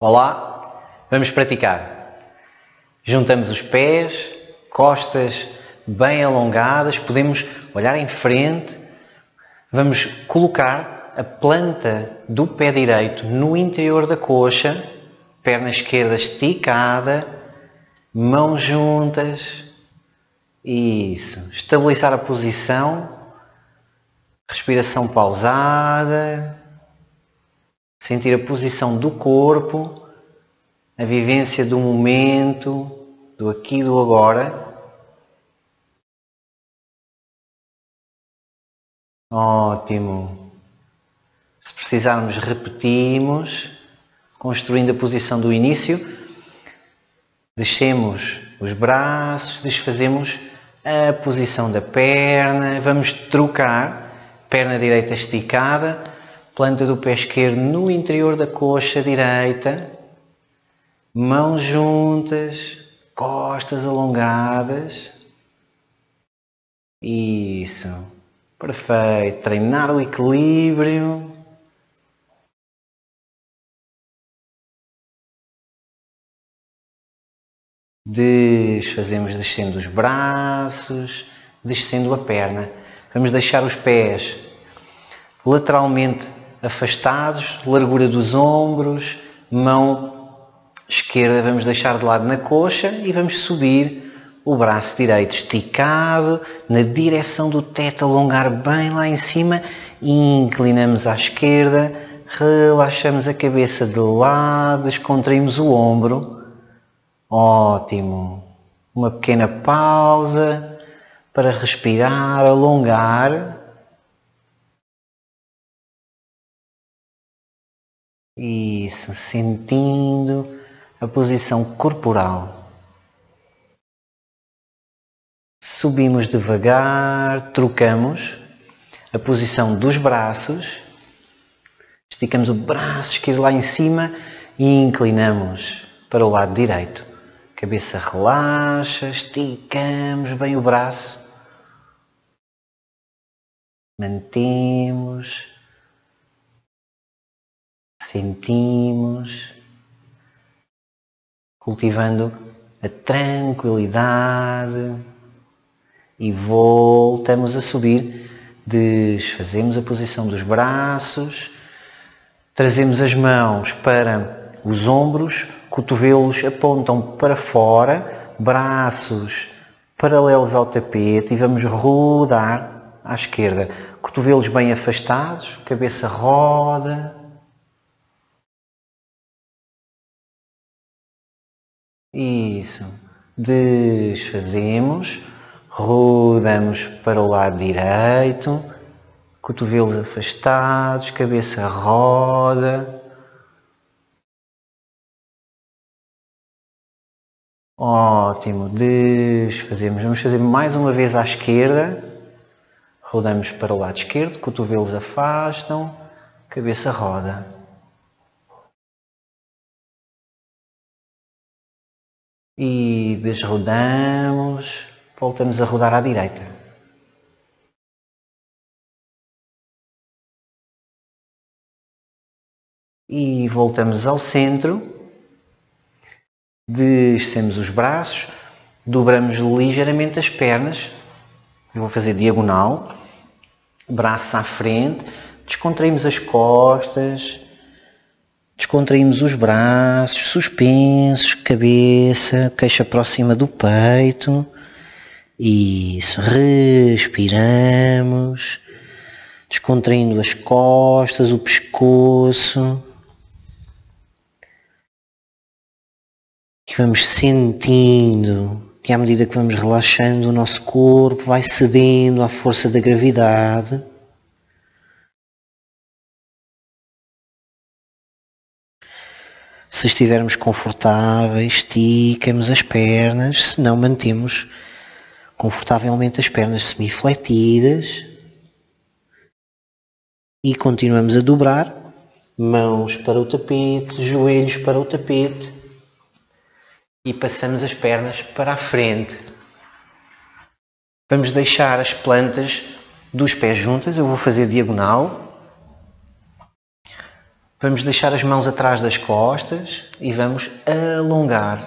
Olá, vamos praticar. Juntamos os pés, costas bem alongadas, podemos olhar em frente. Vamos colocar a planta do pé direito no interior da coxa, perna esquerda esticada, mãos juntas. Isso. Estabilizar a posição, respiração pausada. Sentir a posição do corpo, a vivência do momento, do aqui e do agora. Ótimo. Se precisarmos, repetimos, construindo a posição do início. Descemos os braços, desfazemos a posição da perna. Vamos trocar, perna direita esticada, planta do pé esquerdo no interior da coxa direita, mãos juntas, costas alongadas. Isso, perfeito. Treinar o equilíbrio. Desfazemos descendo os braços, descendo a perna. Vamos deixar os pés lateralmente afastados, largura dos ombros, mão esquerda vamos deixar de lado na coxa e vamos subir o braço direito esticado na direção do teto, alongar bem lá em cima, inclinamos à esquerda, relaxamos a cabeça de lado, descontraímos o ombro. Ótimo. Uma pequena pausa para respirar, alongar. Isso, sentindo a posição corporal. Subimos devagar, trocamos a posição dos braços. Esticamos o braço esquerdo lá em cima e inclinamos para o lado direito. Cabeça relaxa, esticamos bem o braço. Mantemos. Sentimos, cultivando a tranquilidade e voltamos a subir. Desfazemos a posição dos braços, trazemos as mãos para os ombros, cotovelos apontam para fora, braços paralelos ao tapete e vamos rodar à esquerda. Cotovelos bem afastados, cabeça roda. Isso. Desfazemos, rodamos para o lado direito, cotovelos afastados, cabeça roda. Ótimo. Desfazemos. Vamos fazer mais uma vez à esquerda. Rodamos para o lado esquerdo, cotovelos afastam, cabeça roda. E desrodamos, voltamos a rodar à direita. E voltamos ao centro, descemos os braços, dobramos ligeiramente as pernas. Eu vou fazer diagonal, braços à frente, descontraímos as costas. Descontraímos os braços, suspensos, cabeça, queixa próxima do peito. Isso, respiramos, descontraindo as costas, o pescoço. E vamos sentindo que à medida que vamos relaxando o nosso corpo vai cedendo à força da gravidade. Se estivermos confortáveis, esticamos as pernas, se não, mantemos confortavelmente as pernas semifletidas e continuamos a dobrar, mãos para o tapete, joelhos para o tapete e passamos as pernas para a frente. Vamos deixar as plantas dos pés juntas, eu vou fazer diagonal. Vamos deixar as mãos atrás das costas e vamos alongar.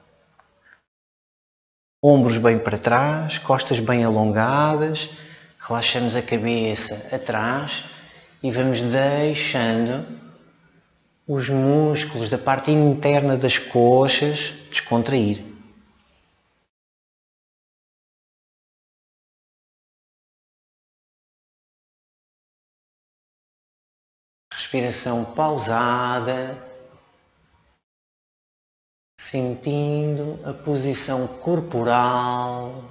Ombros bem para trás, costas bem alongadas. Relaxamos a cabeça atrás e vamos deixando os músculos da parte interna das coxas descontrair. Respiração pausada, sentindo a posição corporal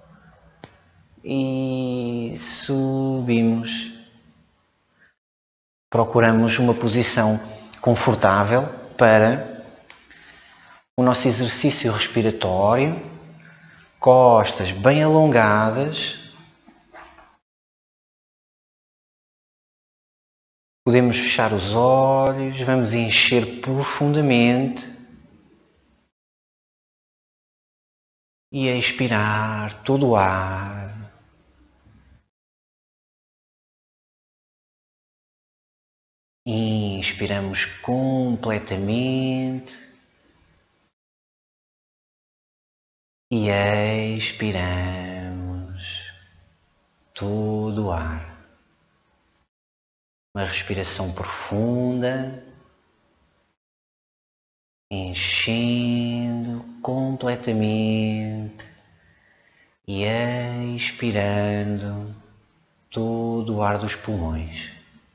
e subimos. Procuramos uma posição confortável para o nosso exercício respiratório, costas bem alongadas. Podemos fechar os olhos, vamos encher profundamente e expirar todo o ar. Inspiramos completamente e expiramos todo o ar. Uma respiração profunda, enchendo completamente e expirando todo o ar dos pulmões.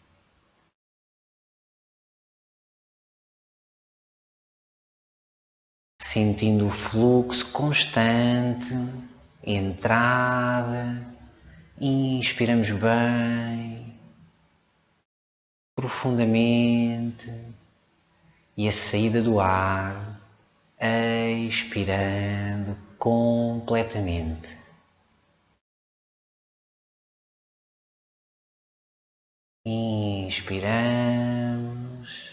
Sentindo o fluxo constante, entrada, inspiramos bem, profundamente, e a saída do ar, expirando completamente. Inspiramos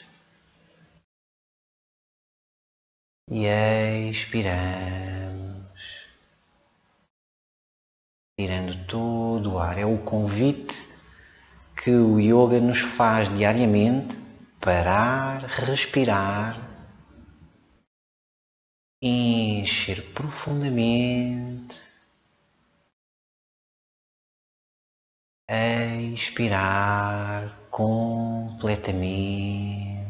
e expiramos, tirando todo o ar. É o convite que o yoga nos faz diariamente: parar, respirar, encher profundamente, expirar completamente.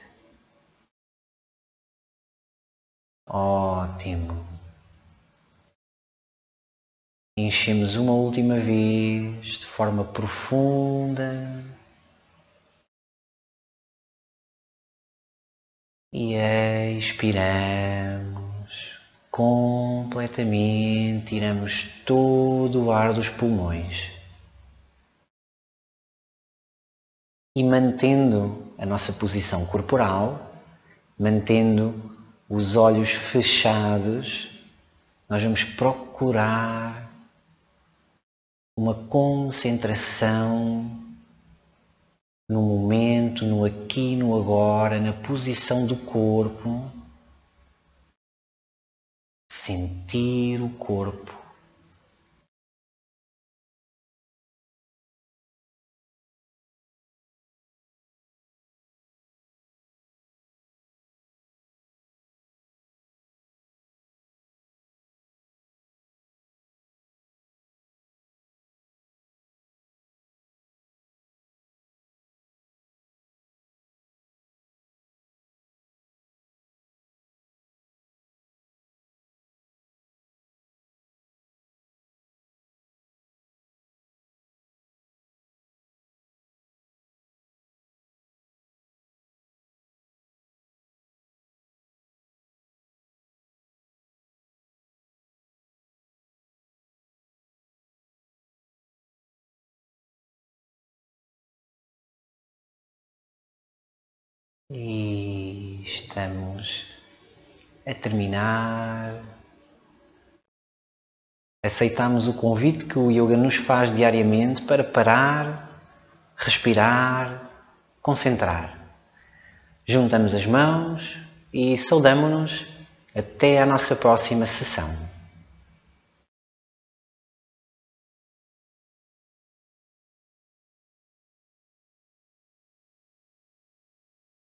Ótimo. Enchemos uma última vez de forma profunda e expiramos completamente, tiramos todo o ar dos pulmões. E mantendo a nossa posição corporal, mantendo os olhos fechados, nós vamos procurar uma concentração no momento, no aqui, no agora, na posição do corpo. Sentir o corpo. E estamos a terminar. Aceitamos o convite que o yoga nos faz diariamente para parar, respirar, concentrar. Juntamos as mãos e saudamo-nos até à nossa próxima sessão.